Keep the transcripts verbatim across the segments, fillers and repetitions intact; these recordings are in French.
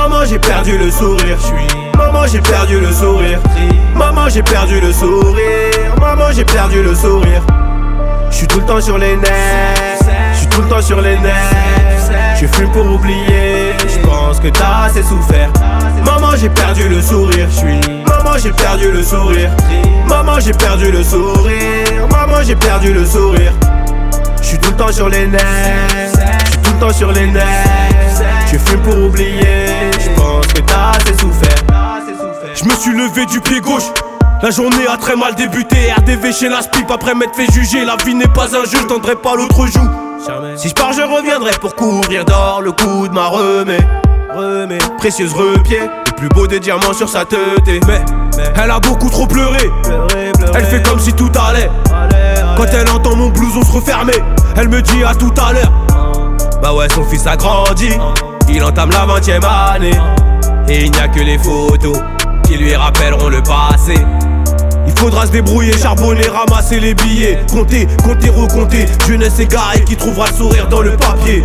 Maman j'ai perdu le sourire. Maman j'ai perdu le sourire. Maman j'ai perdu le sourire. Maman j'ai perdu le sourire. J'suis tout le temps sur les nerfs. J'suis tout le temps sur les nerfs. Je fume pour oublier. J'pense que t'as assez souffert. Maman j'ai perdu le sourire. Maman j'ai perdu le sourire. Maman j'ai perdu le sourire. Maman j'ai perdu le sourire. J'suis tout le temps sur les nerfs. J'suis tout le temps sur les nerfs. Je fume pour oublier. J'pense que t'as assez souffert. J'me suis levé du pied gauche. La journée a très mal débuté. R D V chez la Spip après m'être fait juger. La vie n'est pas un jeu, je tendrai pas l'autre joue. Si je pars je reviendrai pour courir d'or. Le coup de ma remets, remets. Précieuse repied, le plus beau des diamants sur sa tête. Mais, mais elle a beaucoup trop pleuré. Pleurer, pleurer. Elle fait comme si tout allait. allait, allait. Quand elle entend mon blouson se refermer, elle me dit à tout à l'heure. Bah ouais, son fils a grandi, il entame la vingtième année. Et il n'y a que les photos qui lui rappelleront le passé. Il faudra se débrouiller, charbonner, ramasser les billets. Compter, compter, recompter. Jeunesse égarée qui trouvera le sourire dans le papier.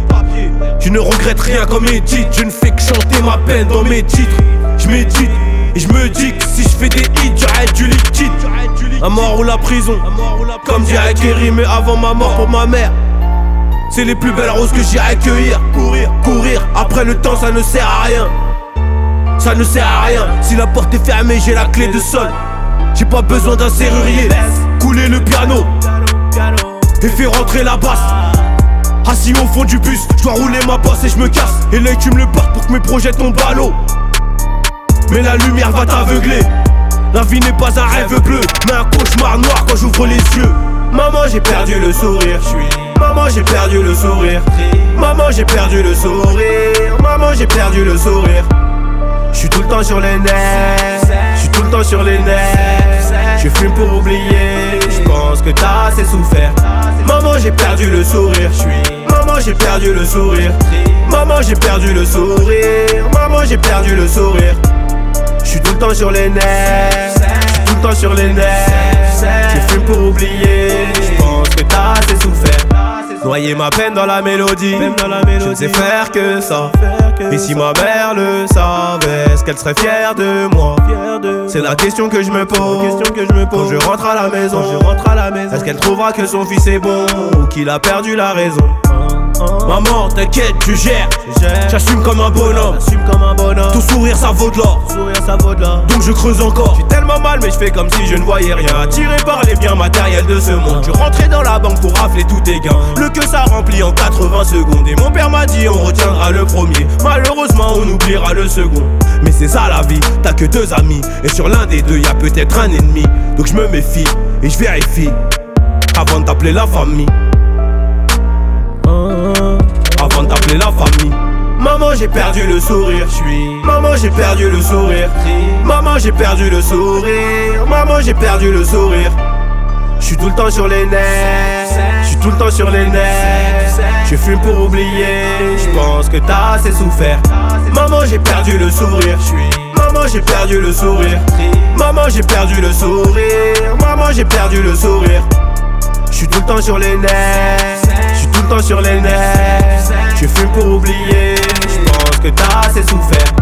Je ne regrette rien comme mes titres. Je ne fais que chanter ma peine dans mes titres. Je médite et je me dis que si je fais des hits, j'arrête du liquide. La mort ou la prison, comme dirait Kerry, mais avant ma mort pour ma mère. C'est les plus belles roses que j'irai cueillir. Courir, courir, après le temps ça ne sert à rien. Ça ne sert à rien, si la porte est fermée j'ai la clé de sol. J'ai pas besoin d'un serrurier. Couler le piano et faire rentrer la basse. Assis au fond du bus, je dois rouler ma bosse et je me casse. Et l'œil tu me le portes pour que mes projets tombent à l'eau. Mais la lumière va t'aveugler. La vie n'est pas un rêve bleu, mais un cauchemar noir quand j'ouvre les yeux. Maman j'ai perdu le sourire. Maman j'ai perdu le sourire. Maman j'ai perdu le sourire. Maman j'ai perdu le sourire. J'suis tout le temps sur les nerfs. J'suis tout le temps sur les nerfs. Je fume pour oublier. J'pense que t'as assez souffert. Maman j'ai perdu le sourire. Maman j'ai perdu le sourire. Maman j'ai perdu le sourire. Maman j'ai perdu le sourire. J'suis tout le temps sur les nerfs. J'suis tout le temps sur les nerfs. Je fume pour oublier. J'pense que t'as assez souffert. Noyer ma peine dans la mélodie, dans la mélodie. Je ne sais faire que ça. Et si ma mère le savait, est-ce qu'elle serait fière de moi? C'est la question que je me pose. Quand je rentre à la maison, est-ce qu'elle trouvera que son fils est bon ou qu'il a perdu la raison? Maman, t'inquiète, tu gères. J'assume comme un bonhomme. Tout sourire, ça vaut de l'or. Donc je creuse encore. J'ai tellement mal, mais je fais comme si je ne voyais rien. Attiré par les biens matériels de ce monde. Je rentrais dans la banque pour rafler tous tes gains. Le que ça remplit en quatre-vingts secondes. Et mon père m'a dit, on retiendra le premier. Malheureusement, on oubliera le second. Mais c'est ça la vie, t'as que deux amis. Et sur l'un des deux, y'a peut-être un ennemi. Donc je me méfie et je vérifie avant de t'appeler la famille. Avant de t'appeler la famille. Maman j'ai perdu le sourire. Maman j'ai perdu le sourire. Maman j'ai perdu le sourire. Maman j'ai perdu le sourire. J'suis tout le temps sur les nerfs. J'suis tout le temps sur les nerfs. Je fume pour oublier. J'pense que t'as assez souffert. Maman j'ai perdu le sourire. Maman j'ai perdu le sourire. Maman j'ai perdu le sourire. Maman j'ai perdu le sourire. J'suis tout le temps sur les nerfs. J'suis tout le temps sur les nerfs. Je fume pour oublier. J'pense que t'as assez souffert.